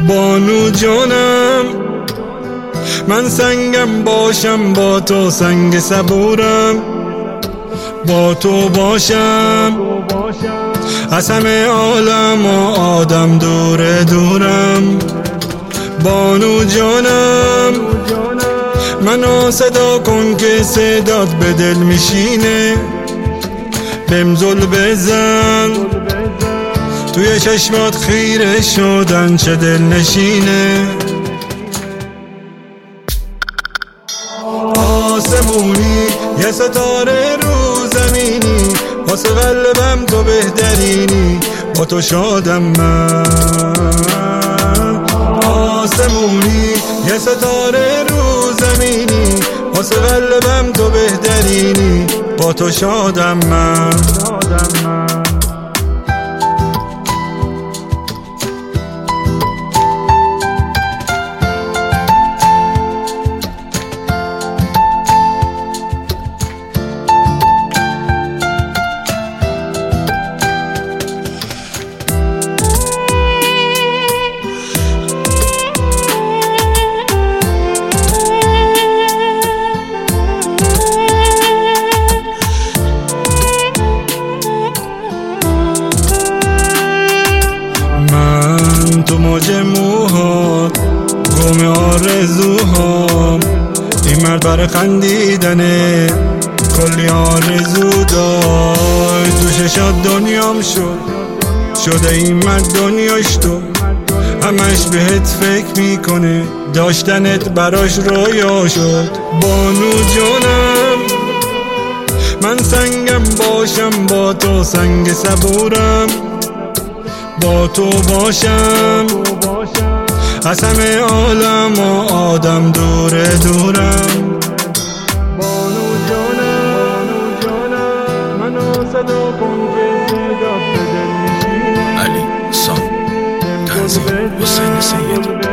بانو جانم من سنگم باشم، با تو سنگ صبورم، با تو باشم از همه عالم و آدم دور دورم. بانو جانم منو صدا کن که صدات به دل میشینه، بهم زل بزن توی چشمات خیره شدن چه دل نشینه. آسمونی یه ستاره رو زمینی، واسه قلبم تو بهترینی، با تو شادم من. آسمونی یه ستاره رو زمینی، واسه قلبم تو بهترینی، با تو شادم من. تو موج موهات گم آرزوهام، این مرد برای خندیدنه کلی آرزو داشت، تو ششات دنیام شده این مرد دنیاش تو، همش بهت فکر میکنه داشتنت براش رویا شد. بانو جانم من سنگم باشم، با تو سنگ صبورم، با تو باشم از همه عالم و آدم دور دورم. بانو جانم منو صدا کن که صدا به دل میشینه. علی سام تنظیم حسین سید.